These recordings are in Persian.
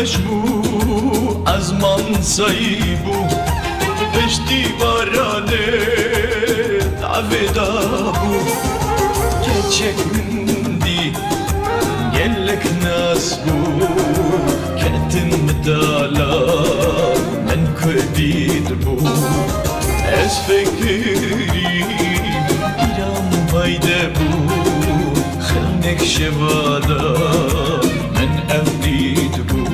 خوش بو از من سایی بو پشتی بارانه تعویدا بو کچک مندی گلک ناس بو کتن مدالا من کدید بو از فکری ایران بایده بو خلنک شوادا من افدید بو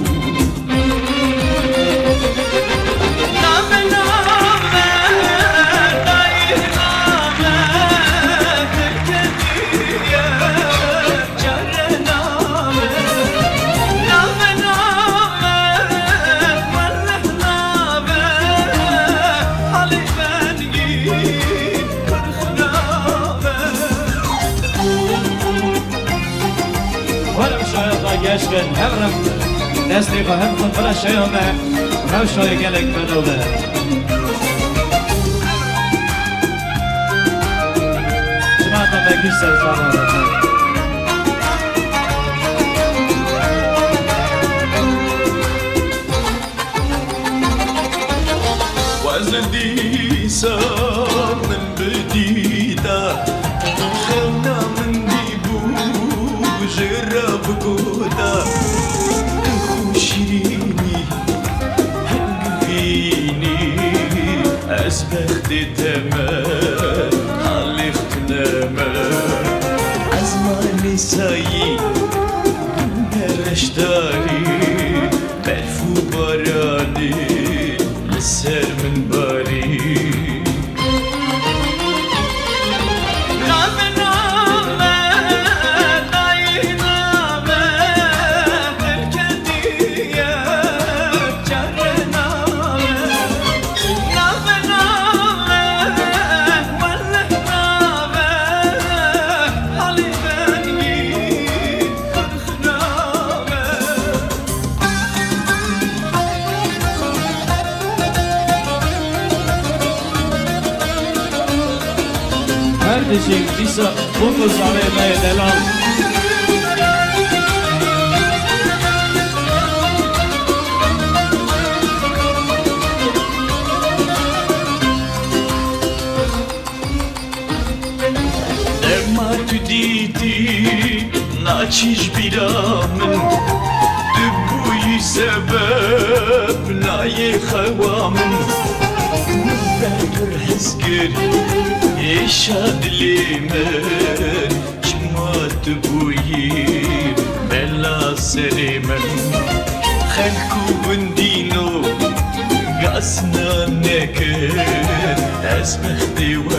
گشتن هم دستی با هم خود بلا شیامه روشای گلک بدوله جماعت ما بکیش سرزان آرده وزن دیسا من بدیده خلنا من دیبو جرب قودا خوشيني هنقفيني أسبخت تمام حلفت نمان أزماني سايي برشداري بلفو باراني لسر من باري Kardeşim İsa bu sarayla delam Dema tu diti naçiş biramın Dübbuyu sebep naye xevamın Müberdur hizgir İşad limen Çmat buyi Bella serimen Khalku bundino Gasna neker Esmehdi